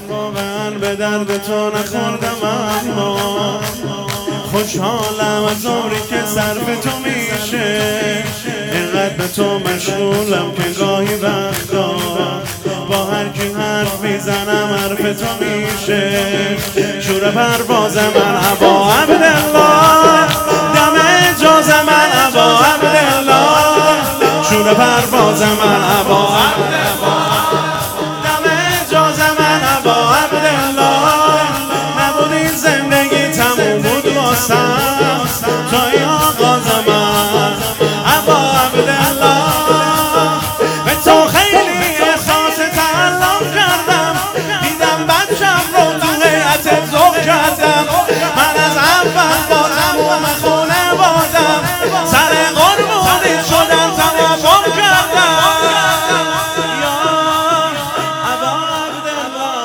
واقعا به درد تو نخوردم اما خوشحالم از عمری که صرف تو میشه. اینقدر به تو مشغولم که گاهی وقتا با هر کی حرف میزنم حرف تو میشه. شور پرواز من ابا عبدالله، دم اجاز من ابا عبدالله، شور پرواز من ابا عبدالله، دم اجاز من ابا عبدالله. نبود این زندگی تموم بود واسم توی آغاز من ابا عبدالله. به تو خیلی احساس تعلق کردم، دیدم بچم رو تو هیئت ذوق کردم. من از اول با تموم خونه بادم، سر قربونی شدم تمام کردم یا ابا عبدالله.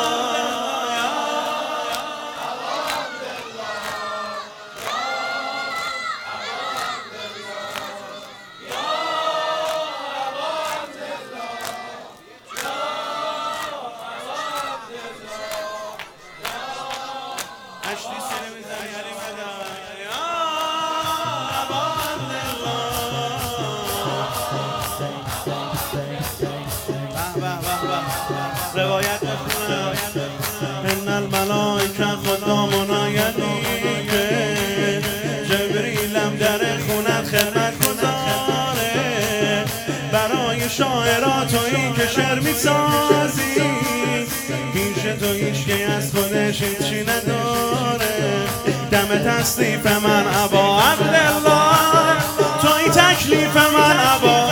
روایت میخونم ان الملائکه خدامنا یلیکه، جبریلم در خونت خدمت گذاره. برای شاعرات تویی که شعر میسازی، پیش تو هیچکی از خودش هیچی نداره. دم تصنیف من ابا عبدالله، توی تکلیف من ابا،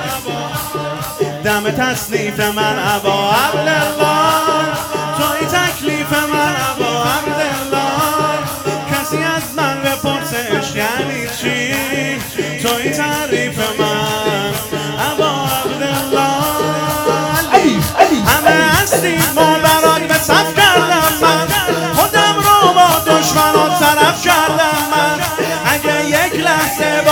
دم تصنیف من ابا عبدالله، توی تکلیف من ابا عبدالله. کسی از من بپرسه عشق یعنی چی، توی تعریف من ابا عبدالله. همه هستیم ما برات به صف کردم من، خودم رو با دشمنات طرف کردم من. اگه یک لحظه